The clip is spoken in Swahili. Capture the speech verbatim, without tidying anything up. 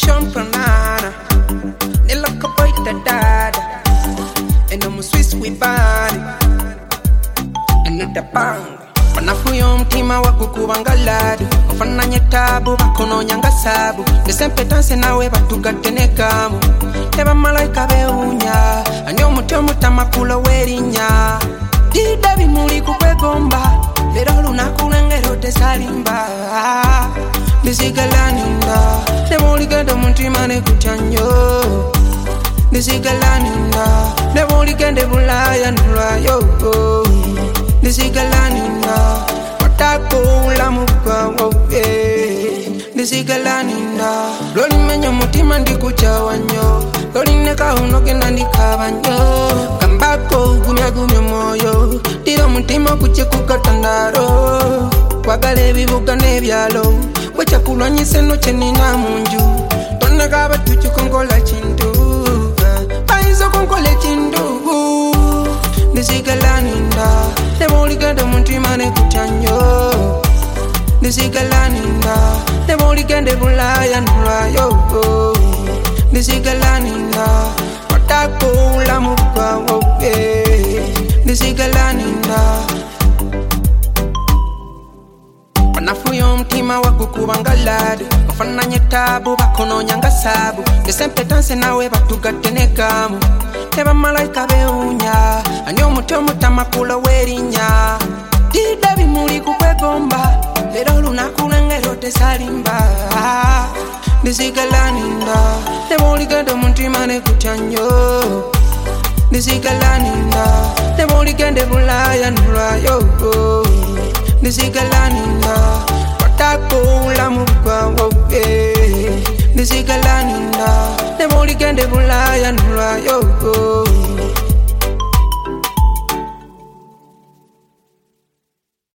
Sean Pranana, Nella Capoita Dada, and I'm Swiss with body, and at the bang. Panafuyo mtima wa kukubangaladu Mfananye tabu bakono nyanga sabu Desempe tanse nawe batugatene kamu Teba malaika beunya Anyo mutio mutamakula werinya Dida bimuli kukwegomba Lero lunakulengero tesalimba Disigalaninda Nemuli gendo mtima ne kuchanyo Disigalaninda Nemuli gende bulaya nulayo Disigalaninda Watako ula muka wowe Disigalaninda Loli menyo mutima ndikucha wanyo Loli neka unoke nandika banyo Kambako gumya gumya moyo Tiro mutima kuche kukatandaro Wagale bibuka nebyalo Wecha kulwanyise noche nina munju Tonaka batuchu kongola chindu Paizo kongole chindu Disigalaninda Nemoli gende muntima ne kuchanyo Disigalaninda Nemoli gende bulaya nulayo Disigalaninda Watako ula muka wowe Disigalaninda Panafuyo mtima wa kukubangaladu Mfananye tabu bakono nyanga sabu Desempe tanse nawe batugatene kamu Teba malaika beunya Anyo mutio mutamakula werinya Dida bimuli kukwegomba Lero lunakulengero tesalimba Disigalaninda Nemoli gendo muntima ne kuchanyo Disigalaninda Nemoli gende bulaya nulayo Disigalaninda Watako ula muka wowe Disigalaninda Nemoli gende bulaya nulayo